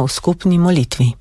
v skupni molitvi.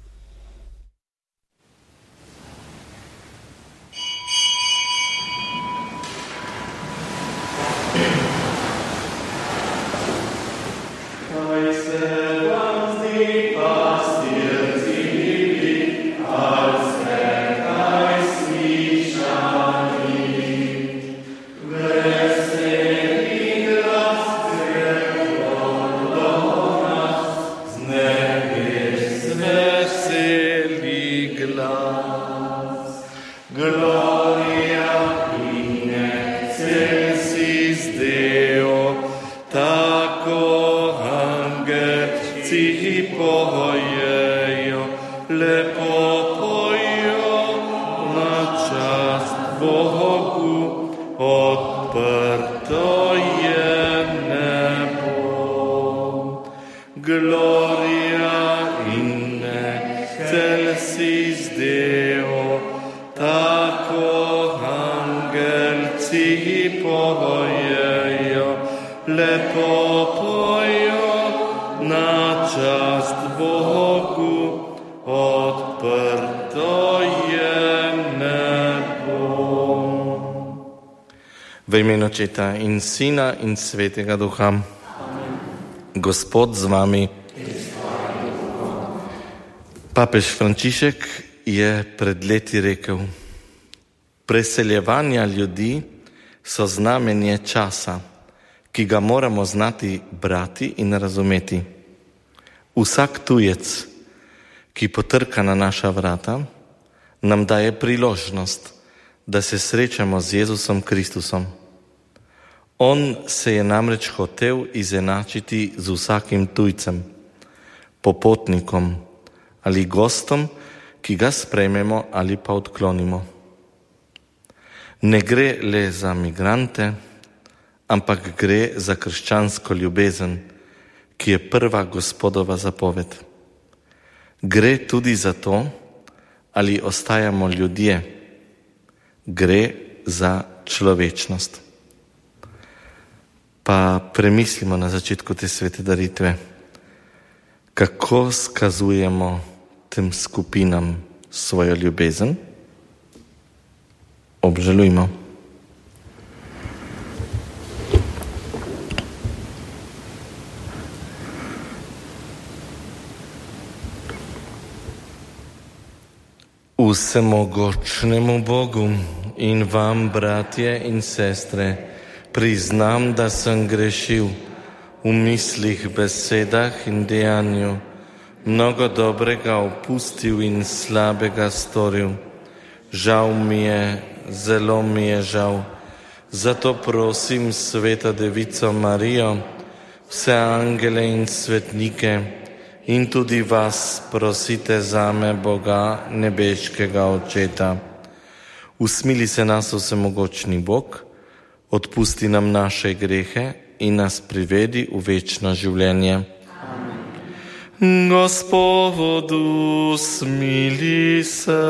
V imenu Očeta in Sina in Svetega Duha. Gospod z vami. Papež Frančišek je pred leti rekel: preseljevanja ljudi so znamenje časa, ki ga moramo znati brati in razumeti. Vsak tujec, ki potrka na naša vrata, nam daje priložnost, da se srečamo z Jezusom Kristusom. On se je namreč hotel izenačiti z vsakim tujcem, popotnikom ali gostom, ki ga sprejmemo ali pa odklonimo. Ne gre le za migrante, ampak gre za krščansko ljubezen, ki je prva Gospodova zapoved. Gre tudi za to, ali ostajamo ljudje. Gre za človečnost. Pa premislimo na začetku te svete daritve, kako skazujemo tem skupinam svojo ljubezen. Obžalujmo. Vsemogočnemu Bogu in vam, bratje in sestre, priznam, da sem grešil v mislih, besedah in dejanju, mnogo dobrega opustil in slabega storil. Žal mi je, zelo mi je žal. Zato prosim Sveto Devico Marijo, vse angele in svetnike in tudi vas prosite zame, Boga, nebeškega Očeta. Usmili se nas vsemogočni Bog, odpusti nam naše grehe in nas privedi v večno življenje. Amen. Gospodu, smili se.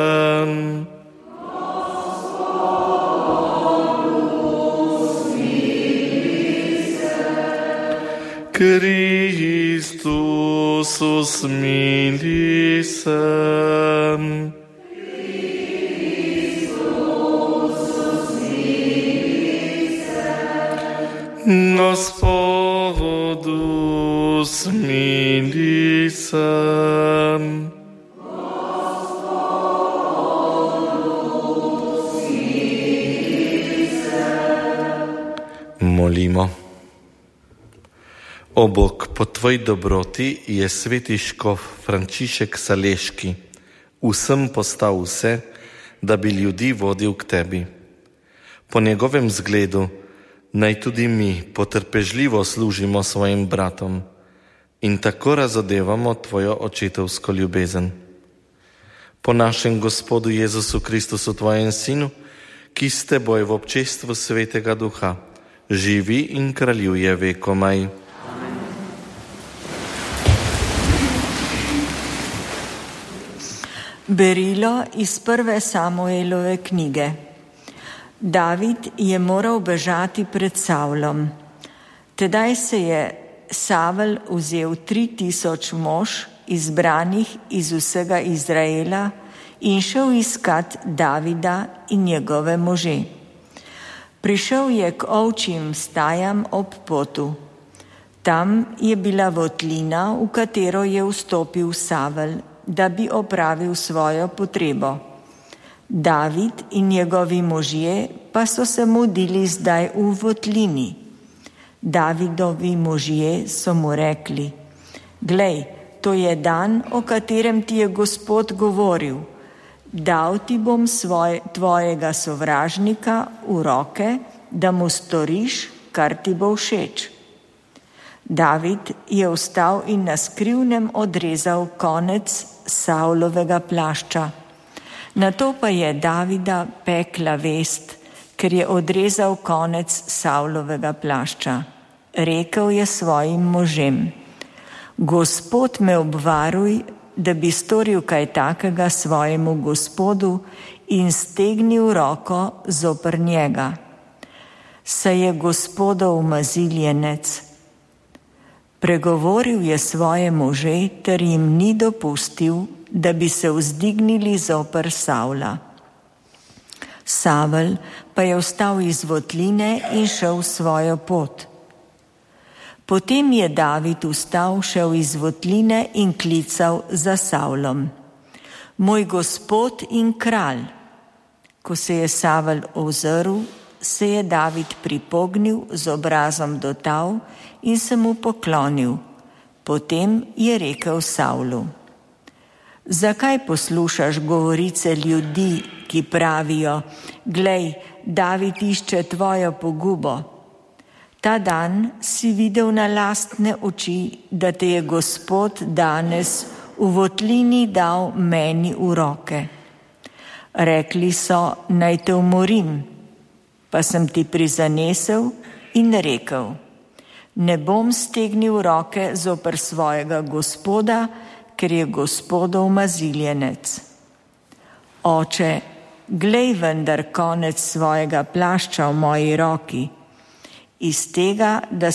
Kristus, usmili se. Gospodu, smili se. Molimo. O Bog, po Tvoji dobroti je sveti škof Frančišek Saleški vsem postal vse, da bi ljudi vodil k Tebi. Po njegovem zgledu naj tudi mi potrpežljivo služimo svojim bratom in tako razodevamo Tvojo očetovsko ljubezen. Po našem Gospodu Jezusu Kristusu, Tvojem Sinu, ki s Teboj v občestvu Svetega Duha živi in kraljuje vekomaj. Berilo iz 1. Samuelove knjige. David je moral bežati pred Savlom. Tedaj se je Savel vzel 3000 mož izbranih iz vsega Izraela, in šel iskat Davida in njegove može. Prišel je k ovčjim stajam ob potu. Tam je bila votlina, v katero je vstopil Savel, da bi opravil svojo potrebo. David in njegovi možje pa so se mudili zdaj v votlini. Davidovi možje so mu rekli: Glej, to je dan, o katerem ti je Gospod govoril. Dal ti bom tvojega sovražnika v roke, da mu storiš, kar ti bo všeč. David je vstal in na skrivnem odrezal konec Savlovega plašča. Nato pa je Davida pekla vest, ker je odrezal konec Savlovega plašča. Rekel je svojim možem: Gospod me obvaruj, da bi storil kaj takega svojemu gospodu in stegnil roko zoper njega. Saj je Gospodov maziljenec. Pregovoril je svoje može, ter jim ni dopustil, da bi se vzdignili zoper Savla. Savel pa je vstal iz votline in šel svojo pot. Potem je David vstal, šel iz votline in klical za Savlom: Moj gospod in kralj. Ko se je Savel ozrl, se je David pripognil z obrazom do tal in se mu poklonil. Potem je rekel Savlu: Zakaj poslušaš govorice ljudi, ki pravijo: Glej, David išče tvojo pogubo? Ta dan si videl na lastne oči, da te je Gospod danes v votlini dal meni v roke. Rekli so, naj te umorim, pa sem ti prizanesel in rekel: Ne bom stegnil roke zoper svojega gospoda, ker je Gospodov maziljenec. Oče, glej vendar konec svojega plašča v moji roki. Iz tega, da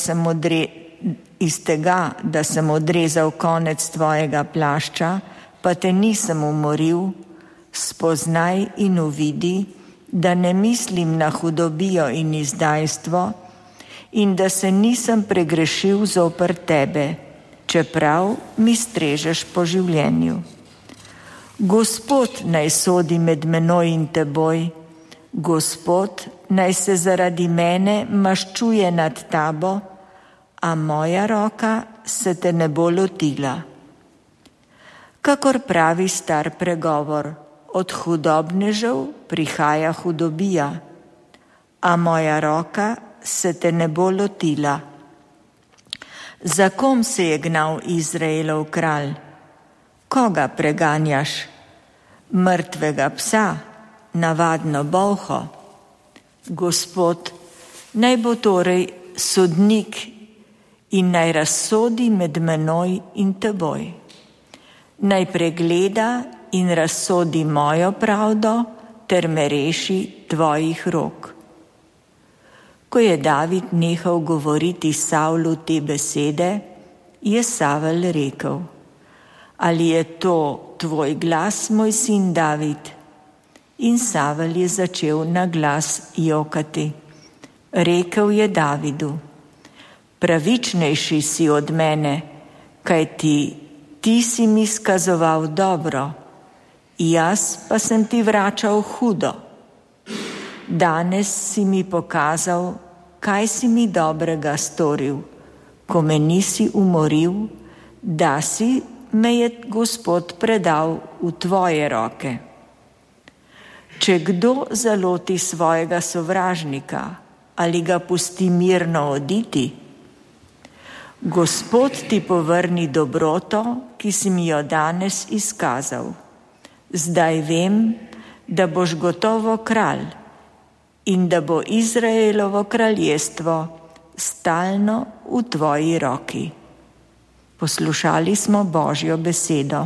sem odrezal konec tvojega plašča, pa te nisem umoril, spoznaj in uvidi, da ne mislim na hudobijo in izdajstvo in da se nisem pregrešil zoper tebe, čeprav mi strežeš po življenju. Gospod naj sodi med menoj in teboj, Gospod naj se zaradi mene maščuje nad tabo, a moja roka se te ne bo lotila. Kakor pravi star pregovor, od hudobnežev prihaja hudobija, a moja roka se te ne bo lotila. Za kom se je gnal Izraelov kralj? Koga preganjaš? Mrtvega psa? Navadno bolho? Gospod naj bo torej sodnik in naj razsodi med menoj in teboj. Naj pregleda in razsodi mojo pravdo ter me reši tvojih rok. Ko je David nehal govoriti Savlu te besede, je Savel rekel: Ali je to tvoj glas, moj sin David? In Savel je začel na glas jokati. Rekel je Davidu: Pravičnejši si od mene, kajti ti si mi skazoval dobro, jaz pa sem ti vračal hudo. Danes si mi pokazal, kaj si mi dobrega storil, ko me nisi umoril, da si me je Gospod predal v tvoje roke. Če kdo zaloti svojega sovražnika ali ga pusti mirno oditi, Gospod ti povrni dobroto, ki si mi jo danes izkazal. Zdaj vem, da boš gotovo kralj in da bo Izraelovo kraljestvo stalno v tvoji roki. Poslušali smo Božjo besedo.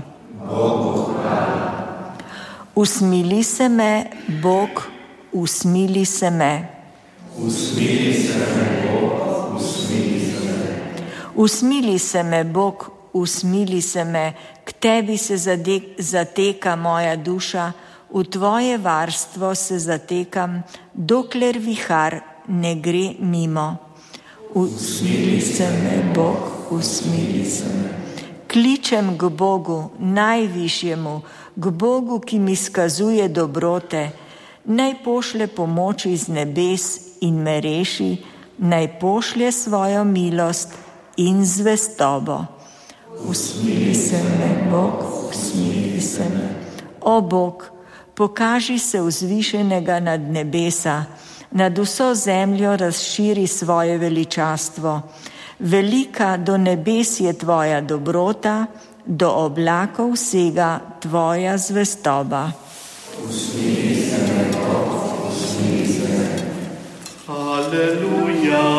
Usmili se me, Bog, usmili se me. Usmili se me, Bog, usmili se me. Usmili se me, Bog, usmili se me, tebi se zateka moja duša, v tvoje varstvo se zatekam, dokler vihar ne gre mimo. Usmili se me, Bog, usmili se me. Kličem k Bogu, najvišjemu, k Bogu, ki mi skazuje dobrote. Naj pošlje pomoč iz nebes in me reši, naj pošlje svojo milost in zvestobo. Usmili se me, Bog, usmili se me. O Bog, pokaži se vzvišenega nad nebesa, nad vso zemljo razširi svoje veličastvo. Velika do nebes je tvoja dobrota, do oblakov sega tvoja zvestoba. Usmili se me, Bog, usmili se me. Aleluja,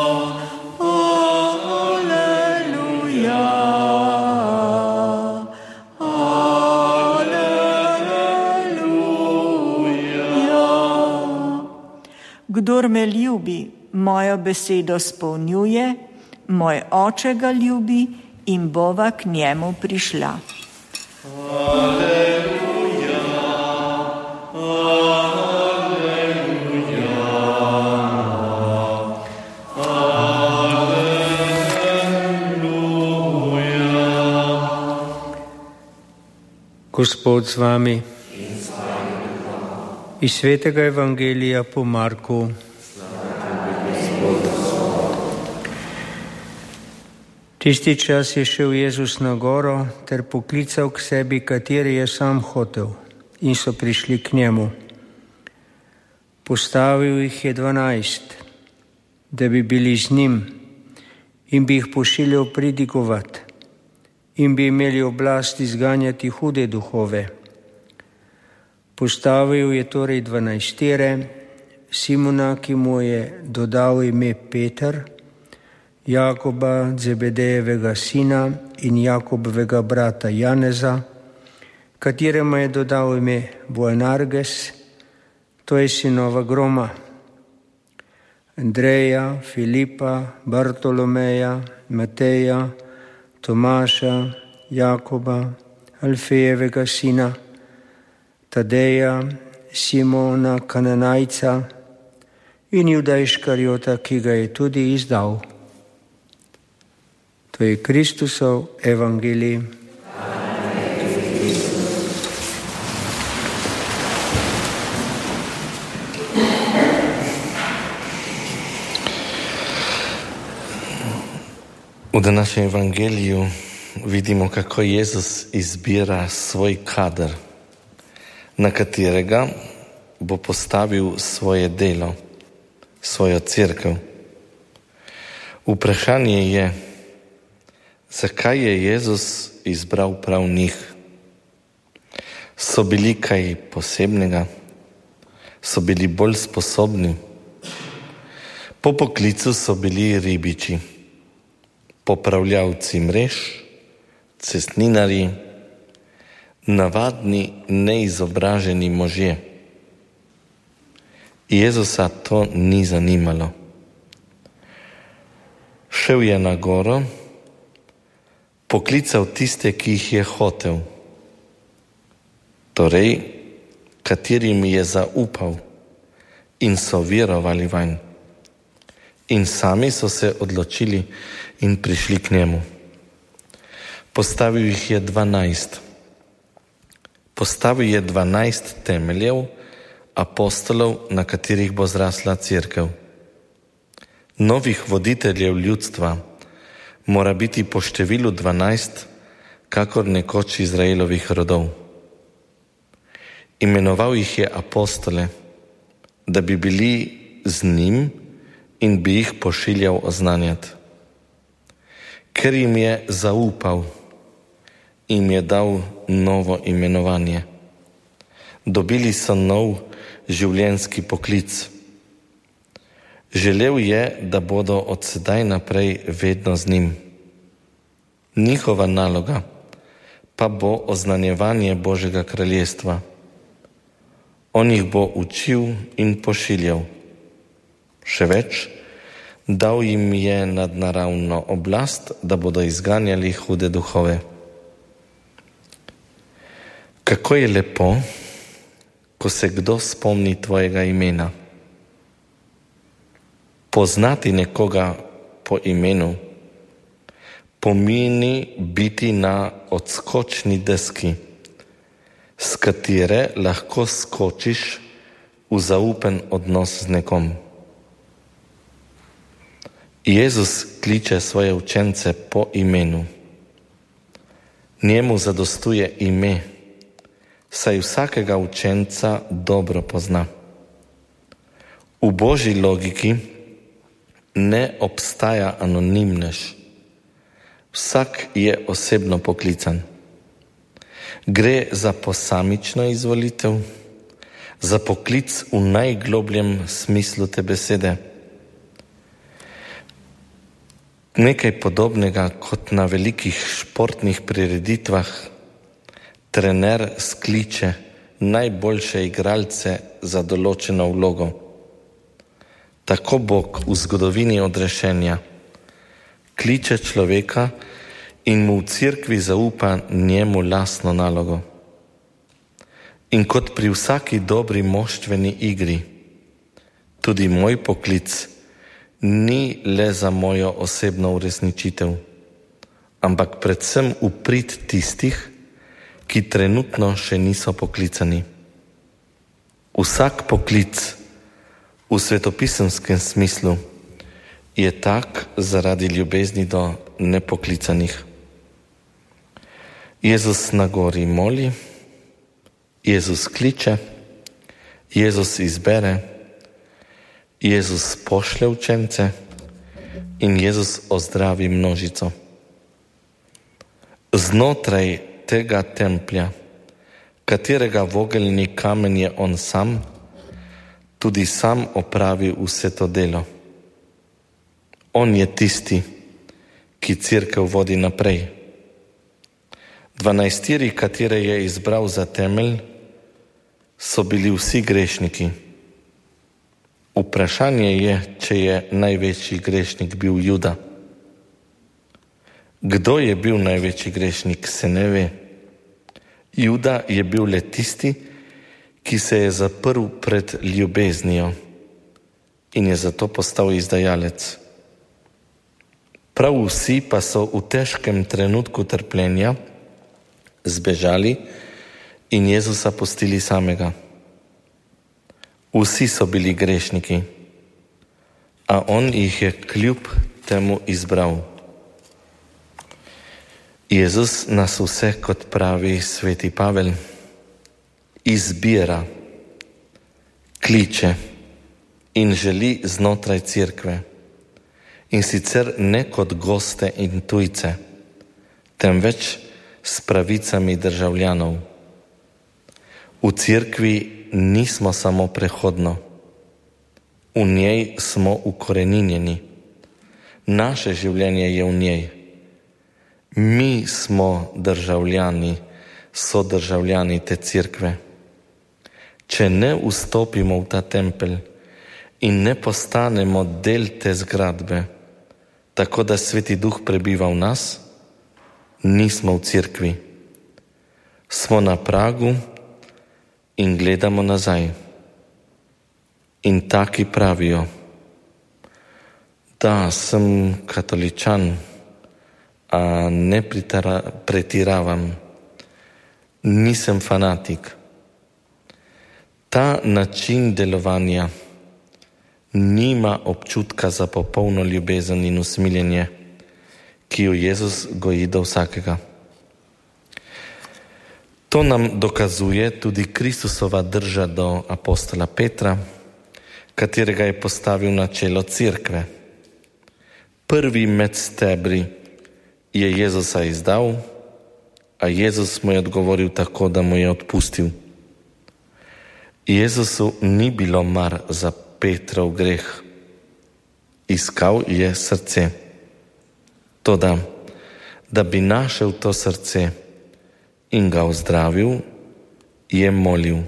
aleluja, aleluja. Kdor me ljubi, mojo besedo spolnjuje, moj oče ga ljubi in bova k njemu prišla. Aleluja, aleluja, aleluja. Gospod z vami. Iz svetega evangelija po Marku. Tisti čas je šel Jezus na goro ter poklical k sebi, kateri je sam hotel, in so prišli k njemu. Postavil jih je 12, da bi bili z njim in bi jih pošiljal pridigovati in bi imeli oblast izganjati hude duhove. Postavil je torej 12, Simona, ki mu je dodal ime Peter, Jakoba, Zebedejevega sina, in Jakobovega brata Janeza, kateremu je dodal ime Boanerges, to je sinova Groma, Andreja, Filipa, Bartolomeja, Mateja, Tomaša, Jakoba, Alfejevega sina, Tadeja, Simona Kananajca in Juda Iškariota, ki ga je tudi izdal. To je Kristusov evangelij. V današnjem evangeliju vidimo, kako Jezus izbira svoj kader, na katerega bo postavil svoje delo, svojo cerkev. Vprašanje je, zakaj je Jezus izbral prav njih? So bili kaj posebnega? So bili bolj sposobni? Po poklicu so bili ribiči, popravljavci mrež, cestninarji, navadni, neizobraženi možje. Jezusa to ni zanimalo. Šel je na goro, poklical tiste, ki jih je hotel, torej, katerim je zaupal in so verovali vanj. In sami so se odločili in prišli k njemu. Postavil jih je 12. Postavil je 12 temeljev apostolov, na katerih bo zrasla cerkev. Novih voditeljev ljudstva mora biti po številu 12, kakor nekoč Izraelovih rodov. Imenoval jih je apostole, da bi bili z njim in bi jih pošiljal oznanjati. Ker jim je zaupal, jim je dal novo imenovanje. Dobili so nov življenjski poklic. Želel je, da bodo od sedaj naprej vedno z njim. Njihova naloga pa bo oznanjevanje Božjega kraljestva. On jih bo učil in pošiljal. Še več, dal jim je nadnaravno oblast, da bodo izganjali hude duhove. Kako je lepo, ko se kdo spomni tvojega imena. Poznati nekoga po imenu pomeni biti na odskočni deski, s katere lahko skočiš v zaupen odnos z nekom. Jezus kliče svoje učence po imenu. Njemu zadostuje ime, saj vsakega učenca dobro pozna. V Božji logiki ne obstaja anonimnež. Vsak je osebno poklican. Gre za posamično izvolitev, za poklic v najglobljem smislu te besede. Nekaj podobnega kot na velikih športnih prireditvah trener skliče najboljše igralce za določeno vlogo. Tako Bog v zgodovini odrešenja kliče človeka in mu v cerkvi zaupa njemu lastno nalogo. In kot pri vsaki dobri moštveni igri, tudi moj poklic ni le za mojo osebno uresničitev, ampak predvsem v prid tistih, ki trenutno še niso poklicani. Vsak poklic v svetopisemskem smislu je tak zaradi ljubezni do nepoklicanih. Jezus na gori moli, Jezus kliče, Jezus izbere, Jezus pošlje učence in Jezus ozdravi množico. Znotraj tega templja, katerega vogelni kamen je on sam, tudi sam opravi vse to delo. On je tisti, ki cerkev vodi naprej. 12, katere je izbral za temelj, so bili vsi grešniki. Vprašanje je, če je največji grešnik bil Juda. Kdo je bil največji grešnik, se ne ve. Juda je bil le tisti, ki se je zaprl pred ljubeznijo in je zato postal izdajalec. Prav vsi pa so v težkem trenutku trpljenja zbežali in Jezusa pustili samega. Vsi so bili grešniki, a on jih je kljub temu izbral. Jezus nas vse, kot pravi sveti Pavel, izbira, kliče in želi znotraj cerkve. In sicer ne kot goste in tujce, temveč s pravicami državljanov. V cerkvi nismo samo prehodno, v njej smo ukoreninjeni. Naše življenje je v njej. Mi smo državljani, sodržavljani te cerkve. Če ne vstopimo v ta tempelj in ne postanemo del te zgradbe, tako da Sveti Duh prebiva v nas, nismo v cerkvi. Smo na pragu in gledamo nazaj. In taki pravijo, da sem katoličan, a ne pretiravam, nisem fanatik. Ta način delovanja nima občutka za popolno ljubezen in usmiljenje, ki jo Jezus goji do vsakega. To nam dokazuje tudi Kristusova drža do apostola Petra, katerega je postavil na čelo cerkve. Prvi med stebri je Jezusa izdal, a Jezus mu je odgovoril tako, da mu je odpustil. Jezusu ni bilo mar za Petrov greh. Iskal je srce. Toda, da bi našel to srce in ga ozdravil, je molil.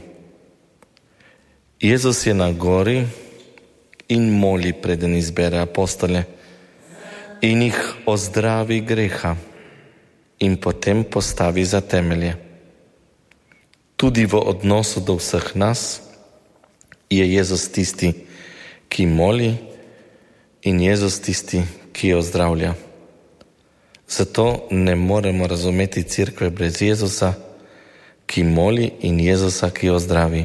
Jezus je na gori in moli, preden izbere apostole in jih ozdravi greha in potem postavi za temelje. Tudi v odnosu do vseh nas je Jezus tisti, ki moli, in Jezus tisti, ki jo zdravlja. Zato ne moremo razumeti cerkve brez Jezusa, ki moli, in Jezusa, ki jo zdravi.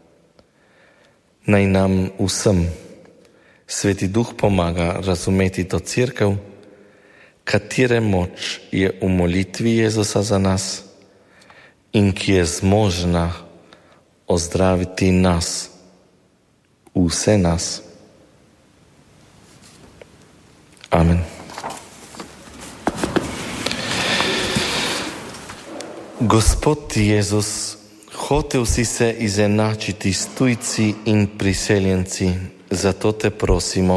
Naj nam vsem Sveti Duh pomaga razumeti to cerkev, katere moč je v molitvi Jezusa za nas in ki je zmožna ozdraviti nas, vse nas. Amen. Gospod Jezus, hotel si se izenačiti s tujci in priseljenci, zato te prosimo.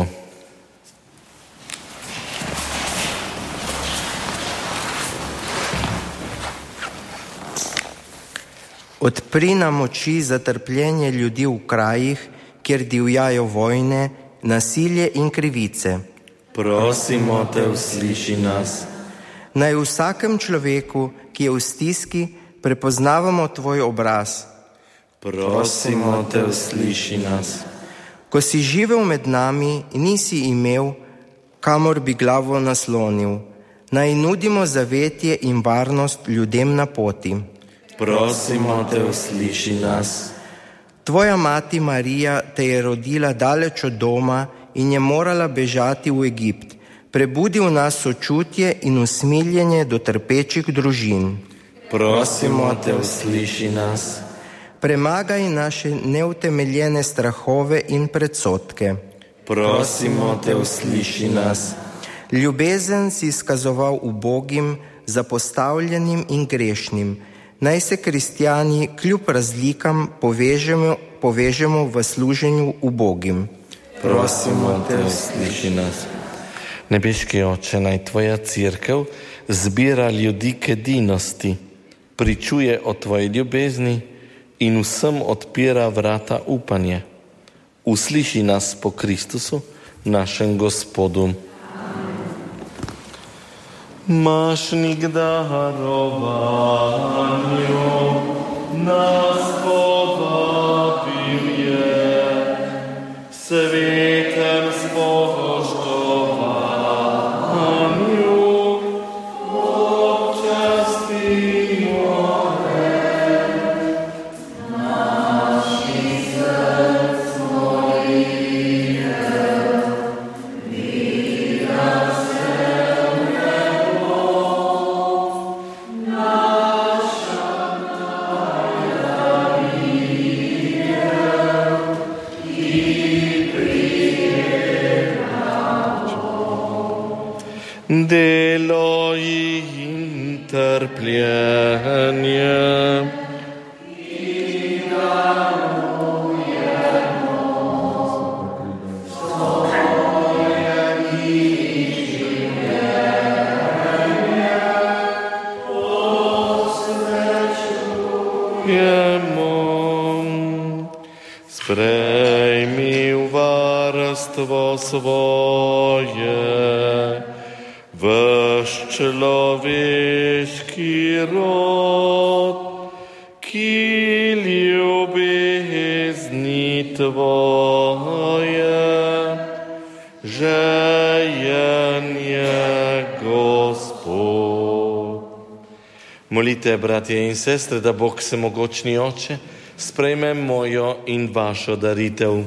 Odpri nam oči za trpljenje ljudi v krajih, kjer divjajo vojne, nasilje in krivice. Prosimo te, usliši nas. Naj v vsakem človeku, ki je v stiski, prepoznavamo tvoj obraz. Prosimo te, usliši nas. Ko si živel med nami, nisi imel, kamor bi glavo naslonil. Naj nudimo zavetje in varnost ljudem na poti. Prosimo te, usliši nas. Tvoja mati Marija te je rodila daleč od doma in je morala bežati v Egipt. Prebudi v nas sočutje in usmiljenje do trpečih družin. Prosimo te, usliši nas. Premagaj naše neutemeljene strahove in predsodke. Prosimo te, usliši nas. Ljubezen si izkazoval ubogim, zapostavljenim in grešnim. Naj se kristjani kljub razlikam povežemo v služenju ubogim. Prosimo te, usliši nas. Nebeški Oče, naj tvoja cerkev zbira ljudi k edinosti, pričuje o tvoji ljubezni in vsem odpira vrata upanje. Usliši nas po Kristusu, našem Gospodu. Mašnik darovanju nas povabil je, svetem spoštovanju občastimo te. Naši src molitev, vida se v nebo, naša tajna videv, ki delo in trpljenje. Sprejmi v varstvo svoje vaš človeški rod, ki ljubezni tvoje žejen je Gospod. Molite, bratje in sestre, da Bog Vsemogočni Oče sprejme mojo in vašo daritev.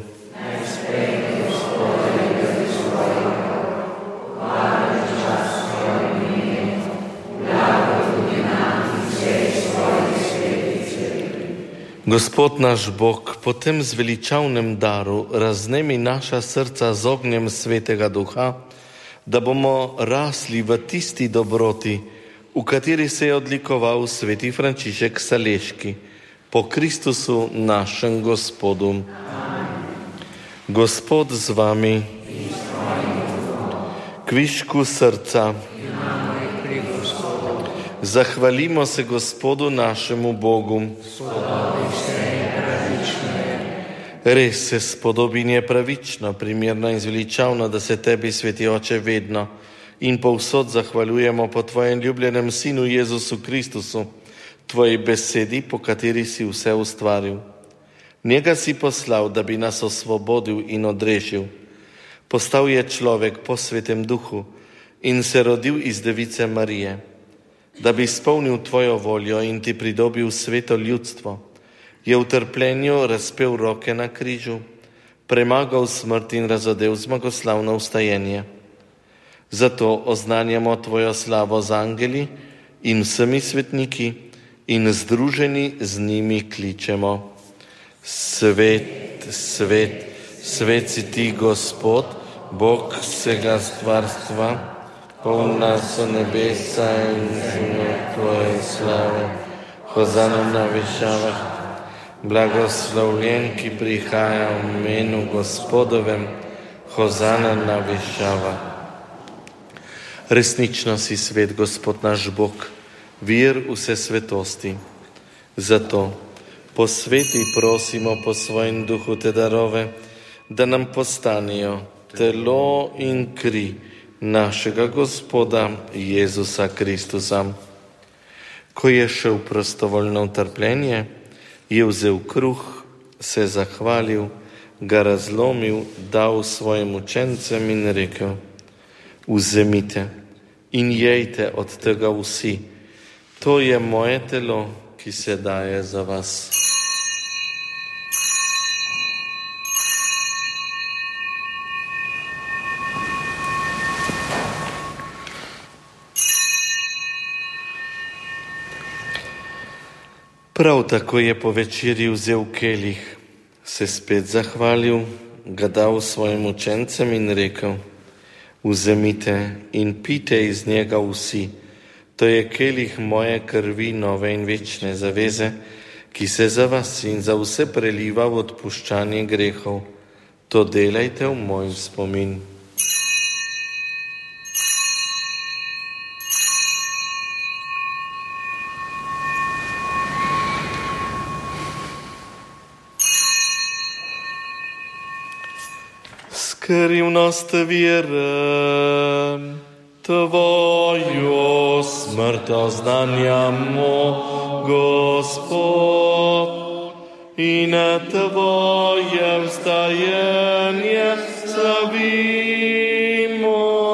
Gospod naš Bog, po tem zveličavnem daru raznemi naša srca z ognjem Svetega Duha, da bomo rasli v tisti dobroti, v kateri se je odlikoval sveti Frančišek Saleški, po Kristusu našem Gospodu. Gospod z vami, kvišku srca, zahvalimo se Gospodu našemu Bogu. Res se spodobi in je pravično, primerno in zveličavno, da se tebi, Sveti Oče, vedno in povsod zahvaljujemo po tvojem ljubljenem Sinu Jezusu Kristusu, tvoji besedi, po kateri si vse ustvaril. Njega si poslal, da bi nas osvobodil in odrešil. Postal je človek po Svetem Duhu in se rodil iz Device Marije, da bi izpolnil tvojo voljo in ti pridobil sveto ljudstvo. Je v trpljenju razpel roke na križu, premagal smrt in razodel zmagoslavno vstajenje. Zato oznanjamo tvojo slavo z angeli in vsemi svetniki in združeni z njimi kličemo: Svet, svet, svet si ti, Gospod, Bog vsega stvarstva, polna so nebesa in zemlja tvoje slave. Hozana na višavah, blagoslovljen, ki prihaja v imenu Gospodovem, hozana na višavah. Resnično si svet, Gospod naš Bog, vir vse svetosti. Zato posveti, prosimo po svojem duhu te darove, da nam postanejo telo in kri našega Gospoda Jezusa Kristusa. Ko je šel prostovoljno v trpljenje, je vzel kruh, se zahvalil, ga razlomil, dal svojim učencem in rekel: Vzemite in jejte od tega vsi, to je moje telo, ki se daje za vas. Prav tako je po večerji vzel kelih, se spet zahvalil, ga dal svojim učencem in rekel: Vzemite in pijte iz njega vsi, to je kelih moje krvi nove in večne zaveze, ki se za vas in za vse preliva v odpuščanje grehov. To delajte v moj spomin. Skrivnost vere, tvojo smrt oznanjamo, Gospod, in tvoje vstajanje slavimo,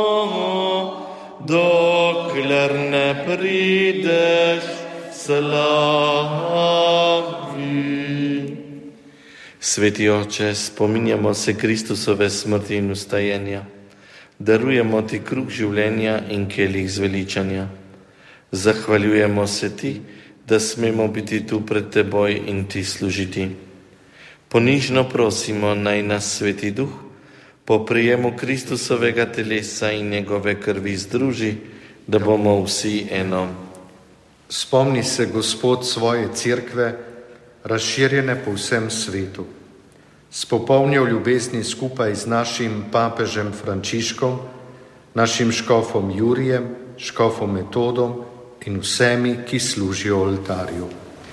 dokler ne prideš slavi. Sveti Oče, spominjamo se Kristusove smrti in vstajenja. Darujemo ti kruh življenja in kelih zveličanja. Zahvaljujemo se ti, da smemo biti tu pred teboj in ti služiti. Ponižno prosimo, naj nas Sveti Duh po prijemu Kristusovega telesa in njegove krvi združi, da bomo vsi eno. Spomni se, Gospod, svoje cerkve, razširjene po vsem svetu. S popolnjo ljubezni skupaj z našim papežem Frančiškom, našim škofom Jurijem, škofom Metodom in vsemi, ki služijo oltarju.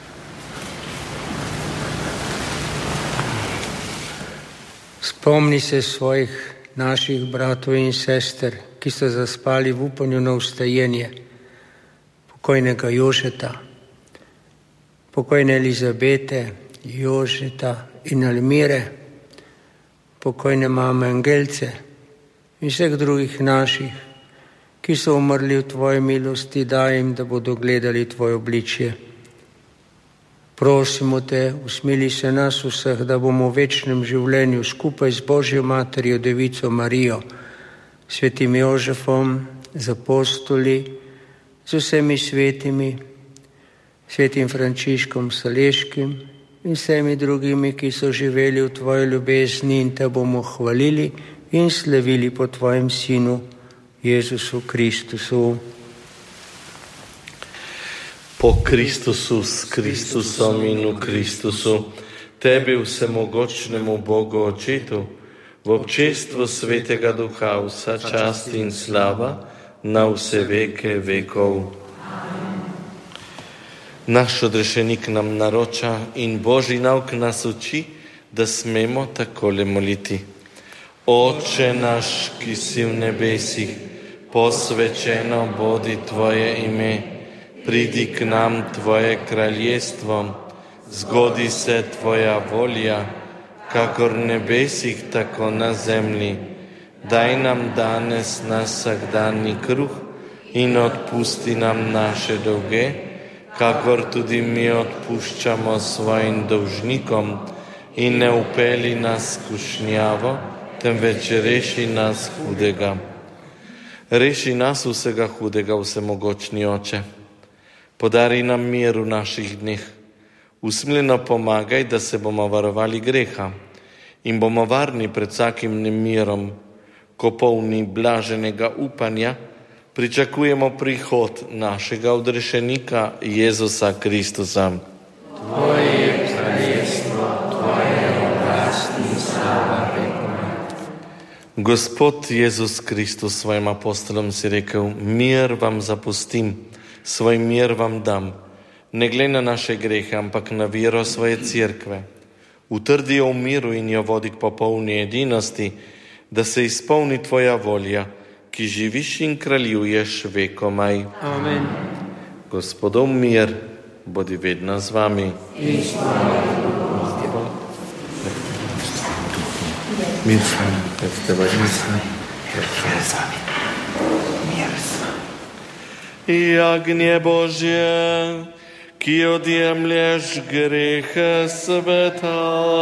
Spomni se svojih naših bratov in sester, ki so zaspali v upanju na vstajenje, pokojnega Jožeta, pokojne Elizabete, Jožeta in Almire, pokojne mame Angelce in vseh drugih naših, ki so umrli v tvoji milosti, daj jim, da bodo gledali tvoje obličje. Prosimo te, usmili se nas vseh, da bomo v večnem življenju skupaj z Božjo Materjo, Devico Marijo, svetim Jožefom, z apostoli, z vsemi svetimi, svetim Frančiškom Saleškim in vsemi drugimi, ki so živeli v tvoji ljubezni, in te bomo hvalili in slavili po tvojem Sinu, Jezusu Kristusu. Po Kristusu, s Kristusom in v Kristusu, tebi vsemogočnemu Bogu Očetu, v občestvu Svetega Duha vsa čast in slava na vse veke vekov. Naš odrešenik nam naroča in Božji nauk nas uči, da smemo takole moliti. Oče naš, ki si v nebesih, posvečeno bodi tvoje ime, Pridi k nam Tvoje kraljestvo, zgodi se Tvoja volja, kakor v nebesih, tako na zemlji. Daj nam danes naš vsakdanji kruh in odpusti nam naše dolge, kakor tudi mi odpuščamo svojim dolžnikom, in ne vpelji nas v skušnjavo, temveč reši nas hudega. Reši nas vsega hudega, vsemogočni Oče. Podari nam mir v naših dneh. Usmiljeno pomagaj, da se bomo varovali greha in bomo varni pred vsakim nemirom, ko polni blaženega upanja pričakujemo prihod našega odrešenika Jezusa Kristusa. Tvoje je kraljestvo, Tvoja je oblast in slava vekoma. Gospod Jezus Kristus svojim apostolom si rekel: mir vam zapustim, svoj mir vam dam. Ne glej na naše grehe, ampak na vero svoje cerkve. Utrdi jo v miru in jo vodi k popolni edinosti, da se izpolni Tvoja volja, ki živiš in kraljuješ vekomaj. Amen. Gospodov mir bodi vedno z vami. Mir s vami. Jagnje Božje, ki odjemlješ grehe sveta,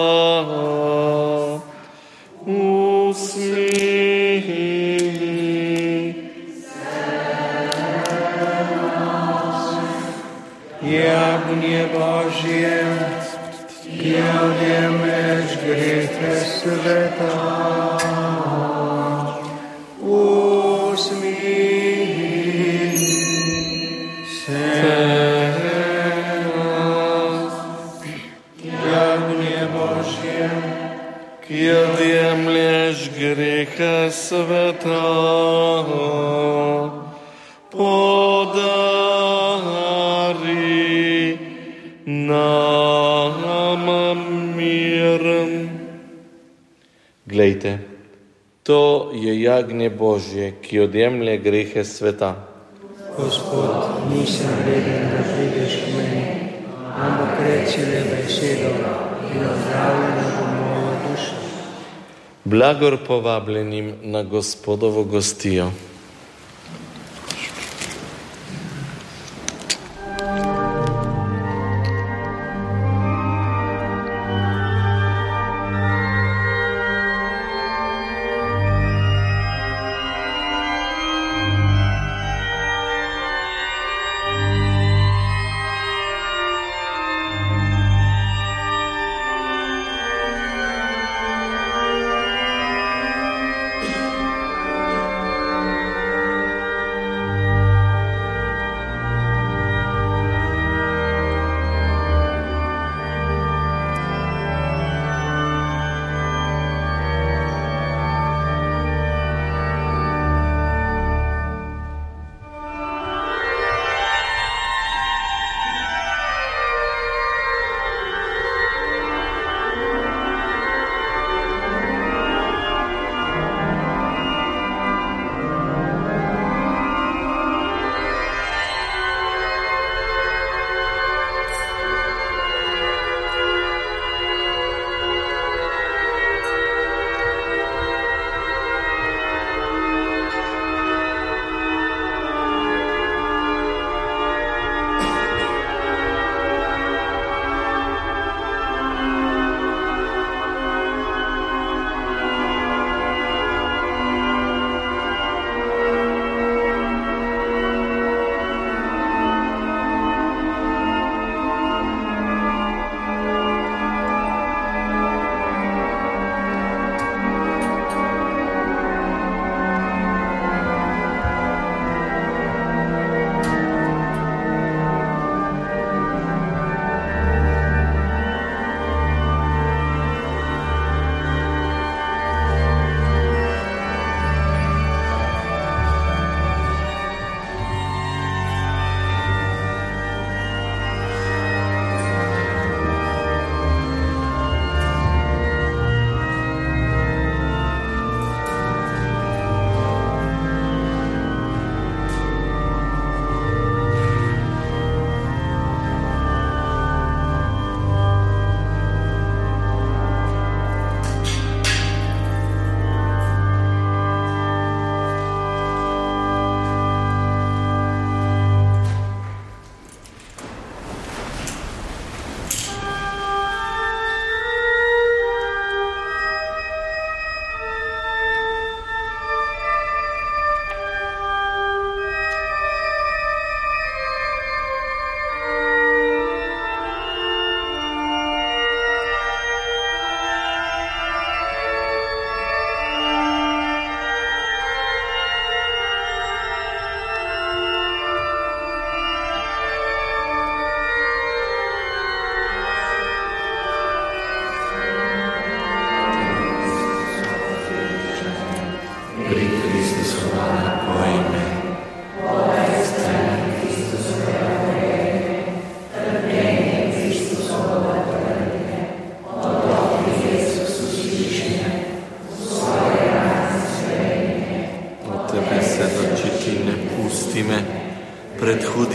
usmili Jagnje Božje, ki odjemlješ grehe sveta, usmili se nas. Jagnje Božje, ki odjemlješ grehe sveta, podari nam mir. Glejte, to je jagnje Božje, ki odjemlje grehe sveta. Gospod, nisem vreden, da prideš k meni, ampak reci le besedo in ozdravljena bo moja duša. Blagor povabljenim na Gospodovo gostijo.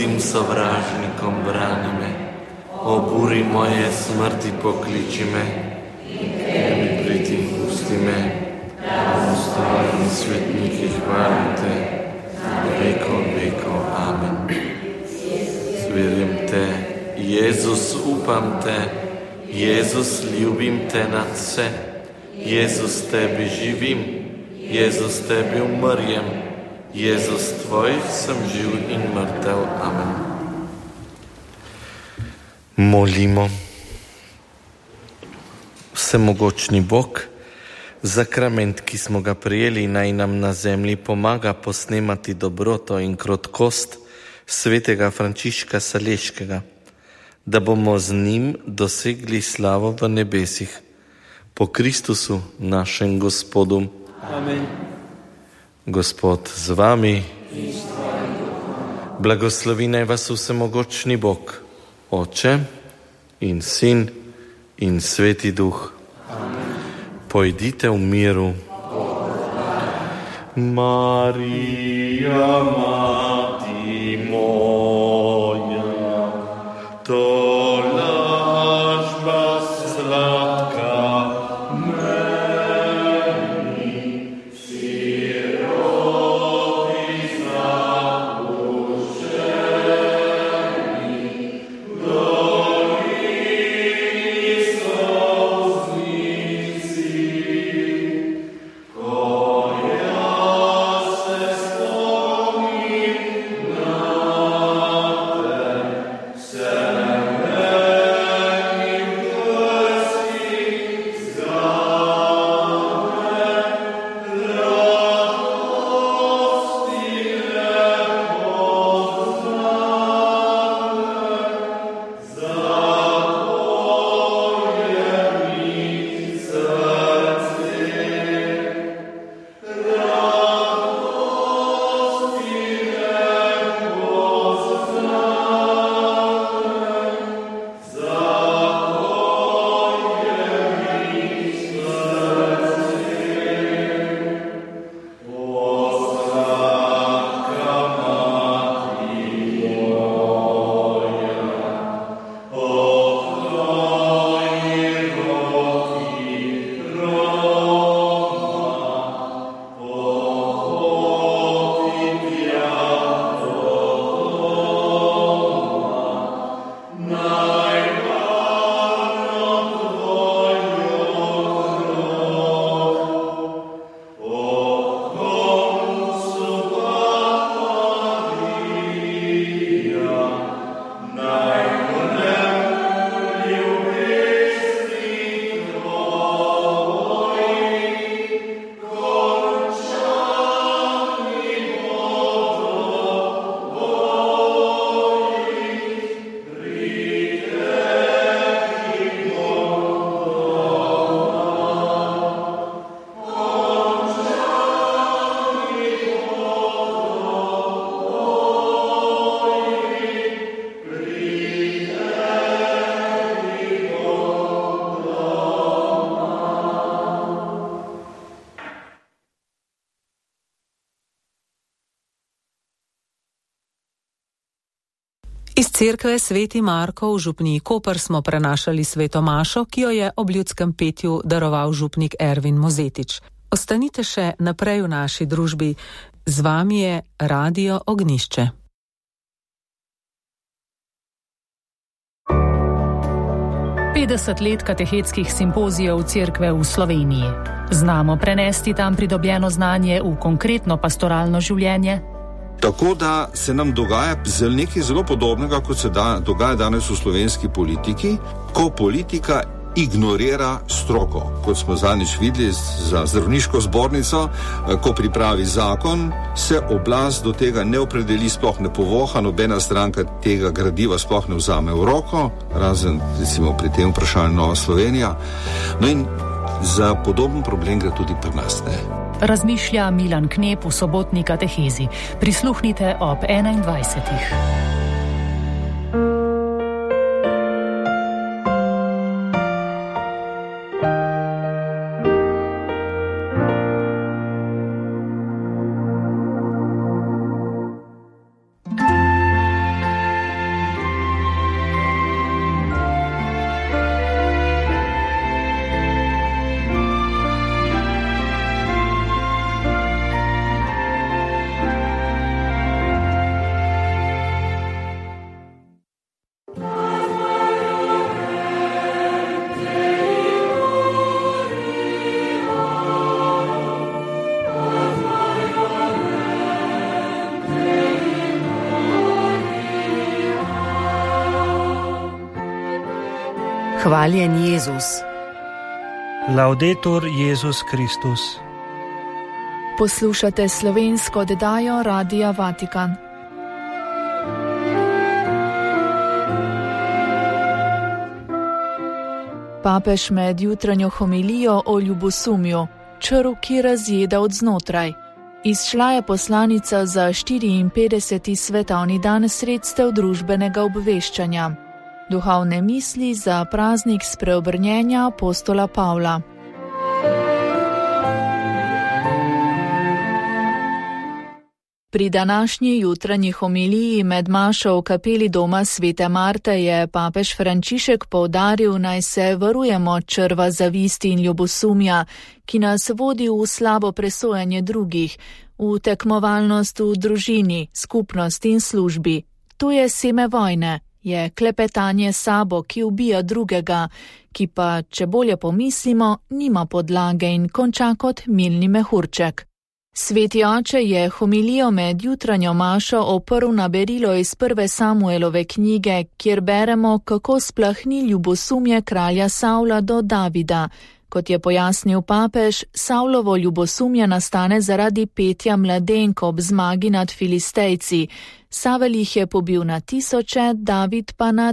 velikim sovražnikom brani me, o buri moje smrti pokliči me, mi priti pusti me, ostali svetniki hvalim te, veko, veko, amen. Verjam te, Jezus, upam te, Jezus, ljubim te nad vse, Jezus, tebi živim, Jezus, tebi umrjem, Jezus, tvoj sem živ in mrtev. Amen. Molimo. Vsemogočni Bog, zakrament, ki smo ga prijeli, naj nam na zemlji pomaga posnemati dobroto in krotkost svetega Frančiška Saleškega, da bomo z njim dosegli slavo v nebesih. Po Kristusu, našem Gospodu. Amen. Gospod z vami. Blagoslovi naj vas vsemogočni Bog, Oče in Sin in Sveti Duh. Amen. Pojdite v miru. Marija, mati moja, tolažba sladka meni, siroti zapuščeni, dolini solznici, Iz cerkve Sveti Marko v župniji Koper smo prenašali sveto mašo, ki jo je ob ljudskem petju daroval župnik Ervin Mozetič. Ostanite še naprej v naši družbi. Z vami je Radio Ognjišče. Let katehetskih simpozijev cerkve v Sloveniji. Znamo prenesti tam pridobljeno znanje v konkretno pastoralno življenje? Tako da se nam dogaja nekaj zelo podobnega, kot se dogaja danes v slovenski politiki, ko politika ignorira stroko. Kot smo zadnjič videli za zdravniško zbornico, ko pripravi zakon, se oblast do tega ne opredeli, sploh ne povoha, nobena stranka tega gradiva sploh ne vzame v roko, razen recimo pri tem vprašanju Nova Slovenija. No in za podoben problem gre tudi pri nas, ne? Razmišlja Milan Knep v sobotni katehezi. Prisluhnite ob 21. Hvaljen Jezus. Laudetur Jezus Kristus. Poslušate slovensko oddajo Radia Vatikan. Papež med jutranjo homilijo o ljubosumju, črv, ki razjeda od znotraj. Izšla je poslanica za 54. svetovni dan sredstev družbenega obveščanja. Duhovne misli za praznik spreobrnjenja apostola Pavla. Pri današnji jutranji homiliji med mašo v kapeli doma Svete Marte je papež Frančišek poudaril, naj se varujemo črva zavisti in ljubosumja, ki nas vodi v slabo presojanje drugih, v tekmovalnost v družini, skupnosti in službi. To je seme vojne, je klepetanje sabo, ki ubija drugega, ki pa, če bolje pomislimo, nima podlage in konča kot milni mehurček. Sveti oče je homilijo med jutranjo mašo oprl na berilo iz prve Samuelove knjige, kjer beremo, kako splahni ljubosumje kralja Savla do Davida. Kot je pojasnil papež, Savlovo ljubosumje nastane zaradi petja mladenk ob zmagi nad Filistejci. Savel jih je pobil na 1000, David pa na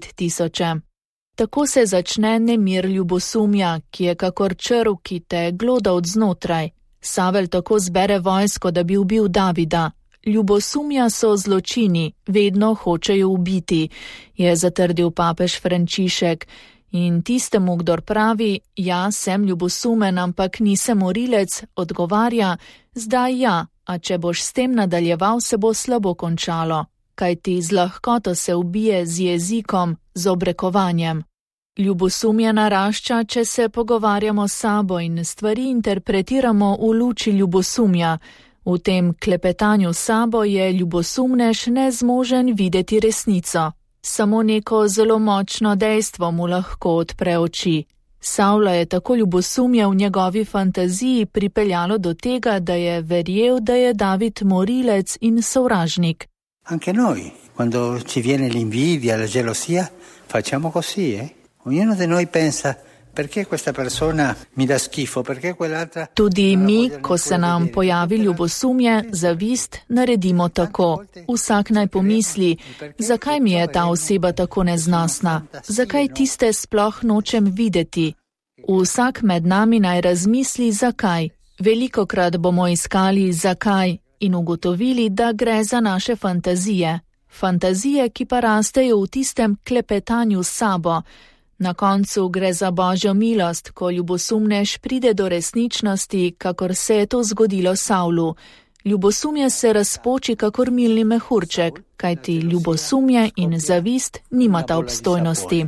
10 000. Tako se začne nemir ljubosumja, ki je kakor črv, ki te gloda od znotraj. Savel tako zbere vojsko, da bi ubil Davida. Ljubosumja so zločini, vedno hočejo ubiti, je zatrdil papež Frančišek. In tistemu, kdor pravi, ja, sem ljubosumen, ampak nisem morilec, odgovarja, zdaj ja, a če boš s tem nadaljeval, se bo slabo končalo, kajti z lahkoto se ubije z jezikom, z obrekovanjem. Ljubosumje narašča, če se pogovarjamo s sabo in stvari interpretiramo v luči ljubosumja. V tem klepetanju s sabo je ljubosumnež nezmožen videti resnico. Samo neko zelo močno dejstvo mu lahko odpre oči. Savla je tako ljubosumje v njegovi fantaziji pripeljalo do tega, da je verjel, da je David morilec in sovražnik. Anche noi, quando ci viene l'invidia, la gelosia, facciamo così, Ognuno di noi pensa, perché questa persona mi dà schifo, perché quell'altra... Tudi mi, ko se nam pojavi ljubosumje, zavist, naredimo tako. Vsak naj pomisli, zakaj mi je ta oseba tako neznosna, zakaj tiste sploh nočem videti. Vsak med nami naj razmisli, zakaj. Velikokrat bomo iskali, zakaj, in ugotovili, da gre za naše fantazije. Fantazije, ki pa rastejo v tistem klepetanju s sabo. Na koncu gre za Božjo milost, ko ljubosumnež pride do resničnosti, kakor se je to zgodilo Savlu. Ljubosumje se razpoči kakor milni mehurček, kajti ljubosumje in zavist nimata obstojnosti.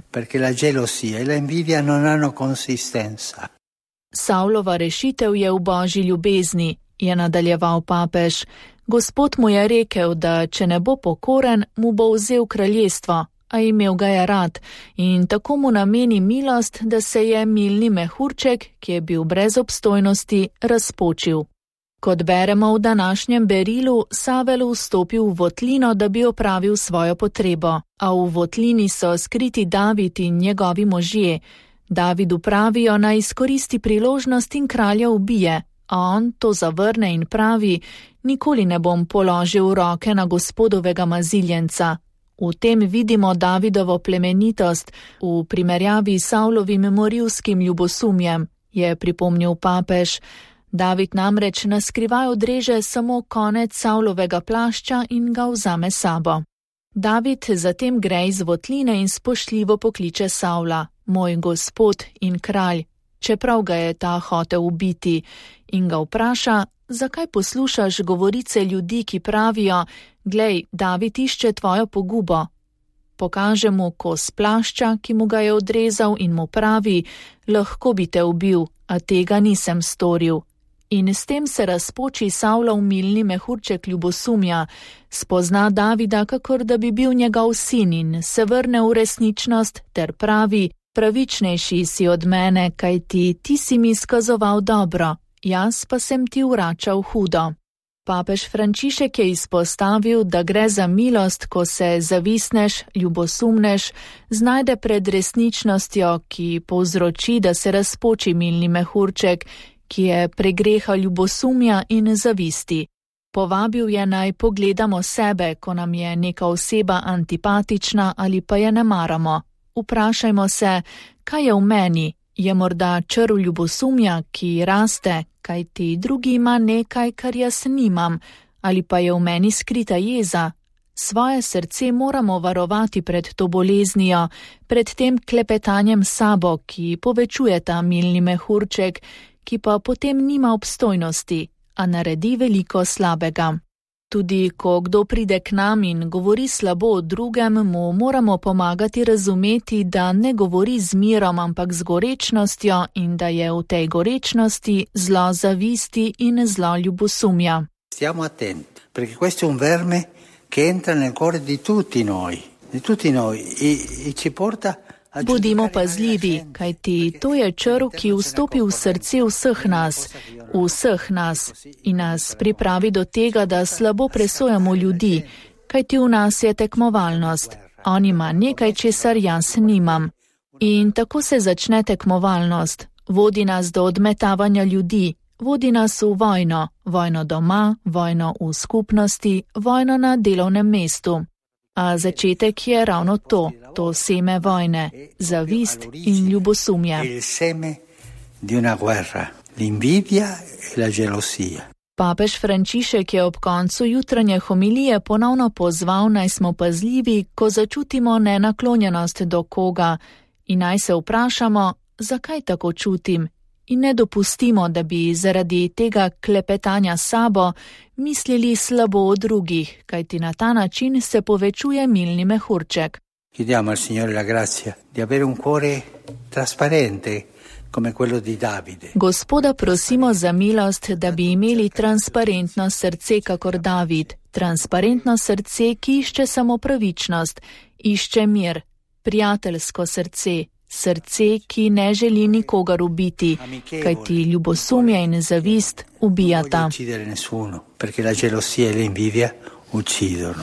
Savlova rešitev je v Božji ljubezni, je nadaljeval papež. Gospod mu je rekel, da če ne bo pokoren, mu bo vzel kraljestvo. A imel ga je rad in tako mu nameni milost, da se je milni mehurček, ki je bil brez obstojnosti, razpočil. Kot beremo v današnjem berilu, Savel vstopil v votlino, da bi opravil svojo potrebo, a v votlini so skriti David in njegovi možje. Davidu pravijo, naj izkoristi priložnost in kralja ubije, a on to zavrne in pravi, nikoli ne bom položil roke na gospodovega maziljenca. V tem vidimo Davidovo plemenitost v primerjavi s Savlovim morilskim ljubosumjem, je pripomnil papež. David namreč naskrivaj odreže samo konec Savlovega plašča in ga vzame sabo. David zatem gre iz votline in spoštljivo pokliče Savla, moj gospod in kralj, čeprav ga je ta hotel ubiti, in ga vpraša, zakaj poslušaš govorice ljudi, ki pravijo, glej, David išče tvojo pogubo. Pokaže mu kos plašča, ki mu ga je odrezal in mu pravi, lahko bi te ubil, a tega nisem storil. In s tem se razpoči Savlov milni mehurček ljubosumja, spozna Davida, kakor da bi bil njegov sin in se vrne v resničnost ter pravi, pravičnejši si od mene, kajti ti si mi skazoval dobro, jaz pa sem ti vračal hudo. Papež Frančišek je izpostavil, da gre za milost, ko se zavisneš, ljubosumneš, znajde pred resničnostjo, ki povzroči, da se razpoči milni mehurček, ki je pregreha ljubosumja in zavisti. Povabil je naj pogledamo sebe, ko nam je neka oseba antipatična ali pa je ne maramo. Vprašajmo se, kaj je v meni, je morda črv ljubosumja, ki raste, kajti drugi ima nekaj, kar jaz nimam, ali pa je v meni skrita jeza. Svoje srce moramo varovati pred to boleznijo, pred tem klepetanjem sabo, ki povečuje ta milni mehurček, ki pa potem nima obstojnosti, a naredi veliko slabega. Tudi ko kdo pride k nam in govori slabo o drugem, mu moramo pomagati razumeti, da ne govori z mirom, ampak z gorečnostjo in da je v tej gorečnosti zlo zavisti in zlo ljubosumja. Stiamo attenti, perché questo è un verme che entra nel cuore di tutti noi e ci porta. Bodimo pazljivi, kajti to je črv, ki vstopi v srce vseh nas in nas pripravi do tega, da slabo presojamo ljudi, kajti v nas je tekmovalnost. On ima nekaj, česar jaz nimam. In tako se začne tekmovalnost. Vodi nas do odmetavanja ljudi, vodi nas v vojno, vojno doma, vojno v skupnosti, vojno na delovnem mestu. A začetek je ravno to seme vojne, zavist in ljubosumje. Papež Frančišek je ob koncu jutranje homilije ponovno pozval, naj smo pazljivi, ko začutimo nenaklonjenost do koga in naj se vprašamo, zakaj tako čutim, in ne dopustimo, da bi zaradi tega klepetanja sabo mislili slabo o drugih, kajti na ta način se povečuje milni mehurček. Chiediamo al Signore la grazia di avere un cuore trasparente come quello di Davide. Gospoda prosimo za milost, da bi imeli transparentno srce kakor David, transparentno srce, ki išče samo pravičnost, išče mir, prijateljsko srce, srce, ki ne želi nikogar ubiti, kajti ljubosumje in zavist ubijata. Perché la gelosia e l'invidia uccidono.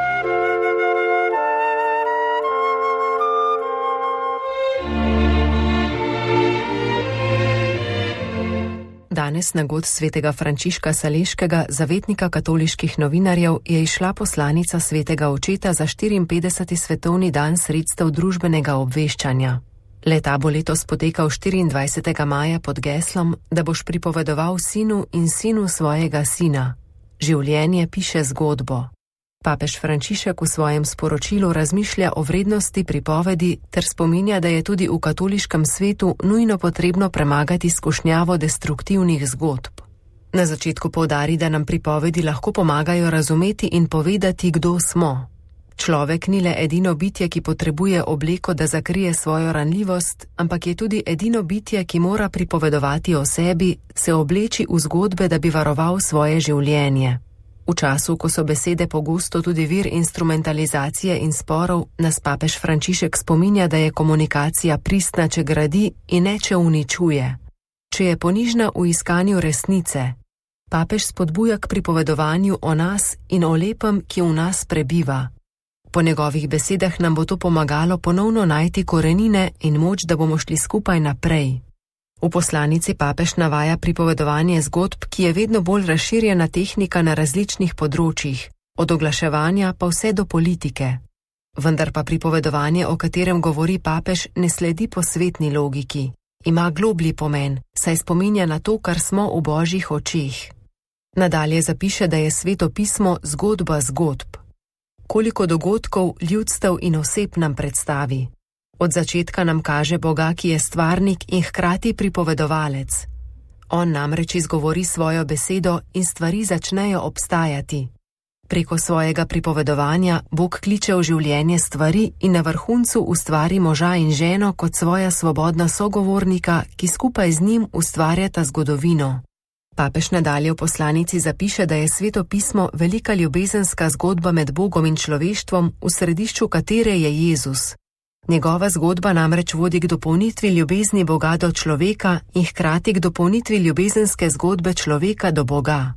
Danes na god svetega Frančiška Saleškega, zavetnika katoliških novinarjev, je izšla poslanica svetega očeta za 54. svetovni dan sredstev družbenega obveščanja. Le-ta bo letos potekal 24. maja pod geslom, da boš pripovedoval sinu in sinu svojega sina. Življenje piše zgodbo. Papež Frančišek v svojem sporočilu razmišlja o vrednosti pripovedi ter spominja, da je tudi v katoliškem svetu nujno potrebno premagati skušnjavo destruktivnih zgodb. Na začetku poudari, da nam pripovedi lahko pomagajo razumeti in povedati, kdo smo. Človek ni le edino bitje, ki potrebuje obleko, da zakrije svojo ranljivost, ampak je tudi edino bitje, ki mora pripovedovati o sebi, se obleči v zgodbe, da bi varoval svoje življenje. V času, ko so besede pogosto tudi vir instrumentalizacije in sporov, nas papež Frančišek spominja, da je komunikacija pristna, če gradi in ne, če uničuje. Če je ponižna v iskanju resnice. Papež spodbuja k pripovedovanju o nas in o lepem, ki v nas prebiva. Po njegovih besedah nam bo to pomagalo ponovno najti korenine in moč, da bomo šli skupaj naprej. V poslanici papež navaja pripovedovanje zgodb, ki je vedno bolj razširjena tehnika na različnih področjih, od oglaševanja pa vse do politike. Vendar pa pripovedovanje, o katerem govori papež, ne sledi po svetni logiki. Ima globlji pomen, saj spominja na to, kar smo v božjih očeh. Nadalje zapiše, da je Sveto pismo zgodba zgodb. Koliko dogodkov, ljudstev in oseb nam predstavi. Od začetka nam kaže Boga, ki je stvarnik in hkrati pripovedovalec. On namreč izgovori svojo besedo in stvari začnejo obstajati. Preko svojega pripovedovanja Bog kliče v življenje stvari in na vrhuncu ustvari moža in ženo kot svoja svobodna sogovornika, ki skupaj z njim ustvarjata zgodovino. Papež nadalje v poslanici zapiše, da je Sveto pismo velika ljubezenska zgodba med Bogom in človeštvom, v središču katere je Jezus. Njegova zgodba namreč vodi k dopolnitvi ljubezni Boga do človeka in hkrati k dopolnitvi ljubezenske zgodbe človeka do Boga.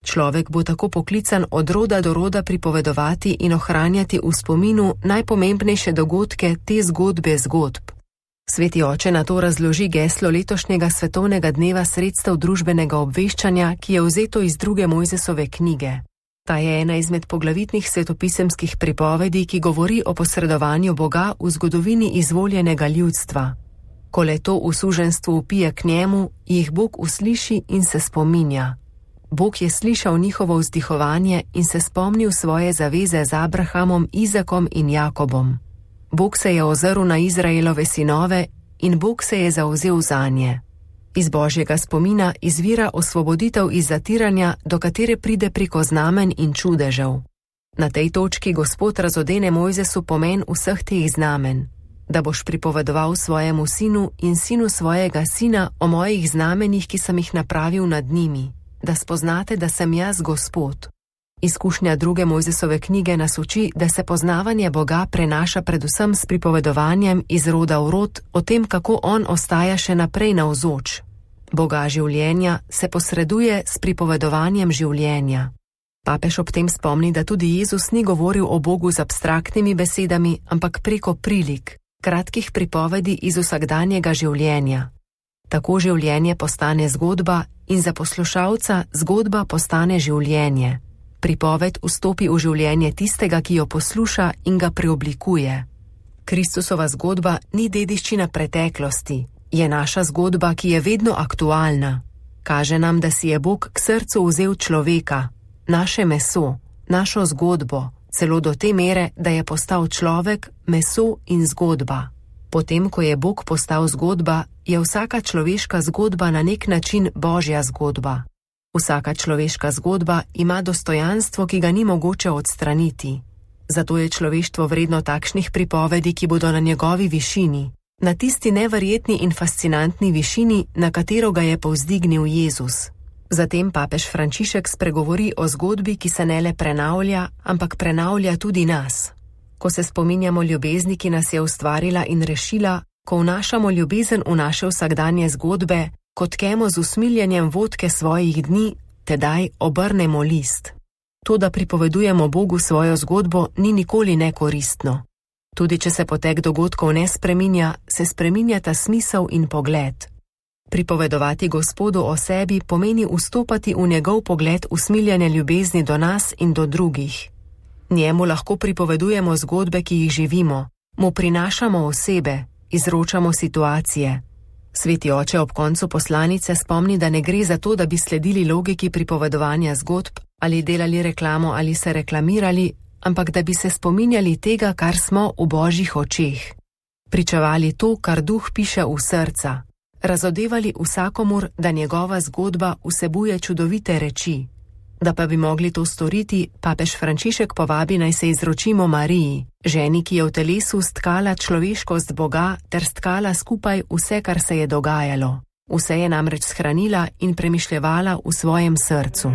Človek bo tako poklican od roda do roda pripovedovati in ohranjati v spominu najpomembnejše dogodke te zgodbe zgodb. Sveti oče na to razloži geslo letošnjega svetovnega dneva sredstev družbenega obveščanja, ki je vzeto iz 2. Mojzesove knjige. Ta je ena izmed poglavitnih svetopisemskih pripovedi, ki govori o posredovanju Boga v zgodovini izvoljenega ljudstva. Ko le to v suženstvu vpije k njemu, jih Bog usliši in se spominja. Bog je slišal njihovo vzdihovanje in se spomnil svoje zaveze z Abrahamom, Izakom in Jakobom. Bog se je ozrl na Izraelove sinove in Bog se je zavzel zanje. Iz Božjega spomina izvira osvoboditev iz zatiranja, do katere pride preko znamen in čudežev. Na tej točki Gospod razodene Mojzesu pomen vseh teh znamen, da boš pripovedoval svojemu sinu in sinu svojega sina o mojih znamenjih, ki sem jih napravil nad njimi, da spoznate, da sem jaz Gospod. Izkušnja 2. Mojzesove knjige nas uči, da se poznavanje Boga prenaša predvsem s pripovedovanjem iz roda v rod o tem, kako on ostaja še naprej navzoč. Boga življenja se posreduje s pripovedovanjem življenja. Papež ob tem spomni, da tudi Jezus ni govoril o Bogu z abstraktnimi besedami, ampak preko prilik, kratkih pripovedi iz vsakdanjega življenja. Tako življenje postane zgodba in za poslušalca zgodba postane življenje. Pripoved vstopi v življenje tistega, ki jo posluša in ga preoblikuje. Kristusova zgodba ni dediščina preteklosti, je naša zgodba, ki je vedno aktualna. Kaže nam, da si je Bog k srcu vzel človeka, naše meso, našo zgodbo, celo do te mere, da je postal človek, meso in zgodba. Potem, ko je Bog postal zgodba, je vsaka človeška zgodba na nek način Božja zgodba. Vsaka človeška zgodba ima dostojanstvo, ki ga ni mogoče odstraniti. Zato je človeštvo vredno takšnih pripovedi, ki bodo na njegovi višini, na tisti neverjetni in fascinantni višini, na katero ga je povzdignil Jezus. Zatem papež Frančišek spregovori o zgodbi, ki se ne le prenavlja, ampak prenavlja tudi nas. Ko se spominjamo ljubezni, ki nas je ustvarila in rešila, ko vnašamo ljubezen v naše vsakdanje zgodbe, kot kemo z usmiljenjem vodke svojih dni, tedaj obrnemo list. To, da pripovedujemo Bogu svojo zgodbo, ni nikoli nekoristno. Tudi če se potek dogodkov ne spreminja, se spreminjata smisel in pogled. Pripovedovati Gospodu o sebi pomeni vstopati v njegov pogled usmiljene ljubezni do nas in do drugih. Njemu lahko pripovedujemo zgodbe, ki jih živimo, mu prinašamo osebe, izročamo situacije. Sveti oče ob koncu poslanice spomni, da ne gre za to, da bi sledili logiki pripovedovanja zgodb ali delali reklamo ali se reklamirali, ampak da bi se spominjali tega, kar smo v Božjih očeh. Pričevali to, kar Duh piše v srca. Razodevali vsakomur, da njegova zgodba vsebuje čudovite reči. Da pa bi mogli to storiti, papež Frančišek povabi, naj se izročimo Mariji, ženi, ki je v telesu stkala človeškost Boga ter stkala skupaj vse, kar se je dogajalo. Vse je namreč shranila in premišljevala v svojem srcu.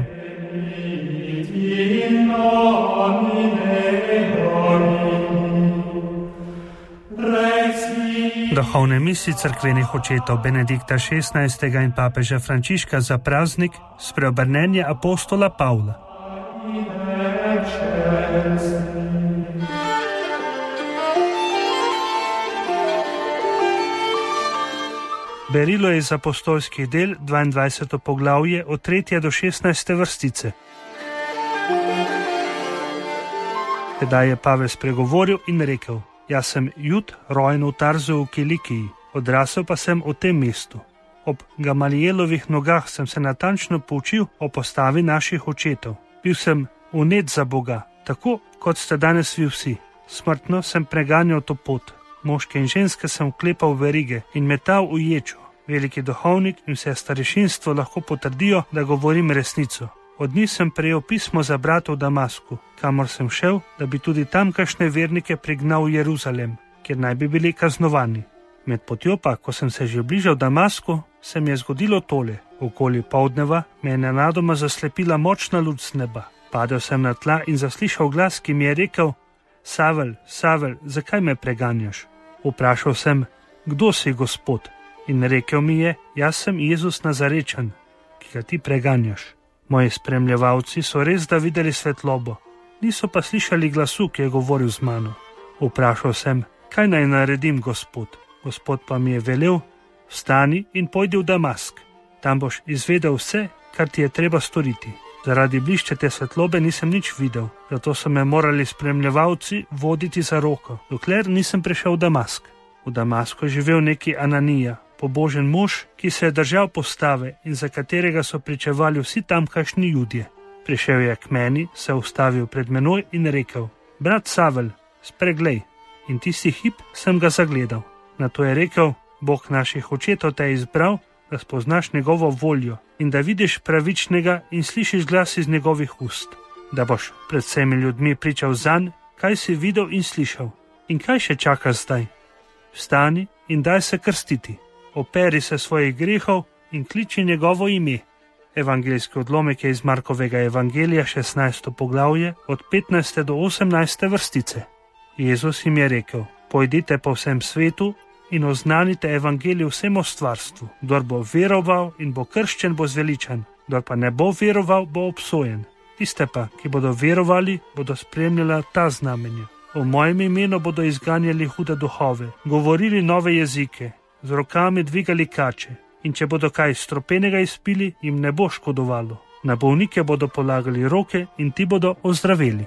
Duhovne misli cerkvenih očetov Benedikta XVI. In papeža Frančiška za praznik spreobrnenja apostola Pavla. Berilo je iz apostolskih del 22. poglavje od 3. do 16. vrstice. Tedaj je Pavel spregovoril in rekel: Jaz sem Jud, rojen v Tarzu v Kilikiji, odrasel pa sem v tem mestu. Ob Gamalielovih nogah sem se natančno poučil o postavi naših očetov. Bil sem vnet za Boga, tako kot ste danes vi vsi. Smrtno sem preganjal to pot. Moške in ženske sem vklepal v verige in metal v ječo. Veliki duhovnik in vse starešinstvo lahko potrdijo, da govorim resnico. Od njih sem prejel pismo za brata v Damasku, kamor sem šel, da bi tudi tamkajšnje vernike prignal v Jeruzalem, kjer naj bi bili kaznovani. Med potjo pa, ko sem se že bližal Damasku, se mi je zgodilo tole. Okoli poldneva me je nenadoma zaslepila močna luč z neba. Padel sem na tla in zaslišal glas, ki mi je rekel: Savel, Savel, zakaj me preganjaš? Vprašal sem: Kdo si, Gospod? In rekel mi je: Jaz sem Jezus Nazarečan, ki ga ti preganjaš. Moji spremljevalci so res da videli svetlobo, niso pa slišali glasu, ki je govoril z mano. Vprašal sem, kaj naj naredim, Gospod? Gospod pa mi je velel, vstani in pojdi v Damask. Tam boš izvedel vse, kar ti je treba storiti. Zaradi bliščete svetlobe nisem nič videl, zato so me morali spremljevalci voditi za roko, dokler nisem prišel v Damask. V Damasku je živel neki Ananija, pobožen mož, ki se je držal postave in za katerega so pričevali vsi tamkajšnji Judje. Prišel je k meni, se ustavil pred menoj in rekel: Brat Savel, spreglej. In tisti hip sem ga zagledal. Nato je rekel: Bog naših očetov te je izbral, da spoznaš njegovo voljo in da vidiš pravičnega in slišiš glas iz njegovih ust, da boš pred vsemi ljudmi pričal zanj, kaj si videl in slišal. In kaj še čakaš zdaj? Vstani in daj se krstiti, operi se svojih grehov in kliči njegovo ime. Evangeljski odlomek je iz Markovega evangelija 16. poglavje od 15. do 18. vrstice. Jezus jim je rekel: Pojdite po vsem svetu in oznanite evangelij vsemu stvarstvu. Kdor bo veroval in bo krščen, bo zveličan, kdor pa ne bo veroval, bo obsojen. Tiste pa, ki bodo verovali, bodo spremljala ta znamenja. V mojem imenu bodo izganjali hude duhove, govorili nove jezike, z rokami dvigali kače, in če bodo kaj stropenega izpili, jim ne bo škodovalo. Na bolnike bodo polagali roke in ti bodo ozdraveli.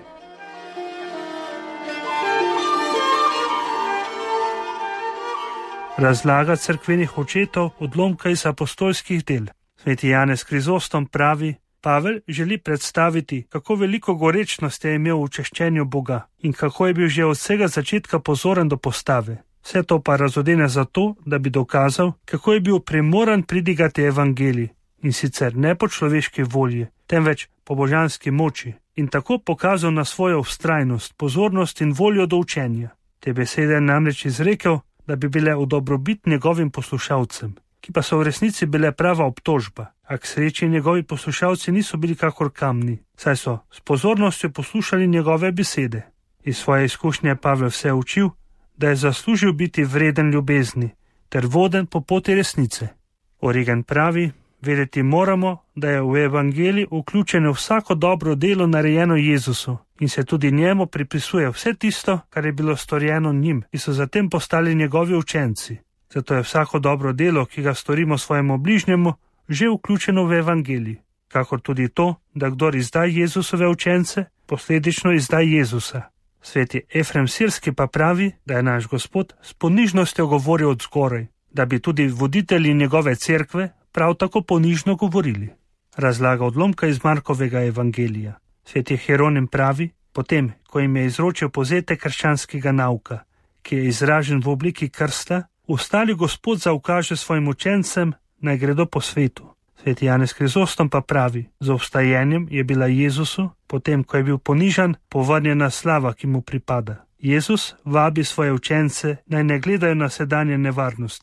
Razlaga cerkvenih očetov odlomka iz apostolskih del. Sveti Janez Krizostom pravi: Pavel želi predstaviti, kako veliko gorečnosti je imel v češčenju Boga in kako je bil že od vsega začetka pozoren do postave. Vse to pa razodene zato, da bi dokazal, kako je bil primoran pridigati evangelij, in sicer ne po človeški volji, temveč po božanski moči, in tako pokazal na svojo vztrajnost, pozornost in voljo do učenja. Te besede je namreč izrekel, da bi bile v dobrobit njegovim poslušalcem, ki pa so v resnici bile prava obtožba, a k sreči njegovi poslušalci niso bili kakor kamni, saj so s pozornostjo poslušali njegove besede. Iz svoje izkušnje Pavel vse učil, da je zaslužil biti vreden ljubezni ter voden po poti resnice. Origen pravi: vedeti moramo, da je v evangeliji vključeno vsako dobro delo narejeno Jezusu in se tudi njemu pripisuje vse tisto, kar je bilo storjeno njim, ki so zatem postali njegovi učenci. Zato je vsako dobro delo, ki ga storimo svojemu bližnjemu, že vključeno v evangelij, kakor tudi to, da kdor izda Jezusove učence, posledično izda Jezusa. Sveti Efrem Sirski pa pravi, da je naš Gospod s ponižnostjo govoril od zgoraj, da bi tudi voditelji njegove cerkve prav tako ponižno govorili. Razlaga odlomka iz Markovega evangelija. Sveti Hieronim pravi: potem, ko jim je izročil povzetek krščanskega nauka, ki je izražen v obliki krsta, ustali Gospod zaukaže svojim učencem, naj gredo po svetu. Sveti Janez Krizostom pa pravi: z obstajenjem je bila Jezusu, potem ko je bil ponižan, povrnjena slava, ki mu pripada. Jezus vabi svoje učence, naj ne gledajo na sedanje nevarnosti,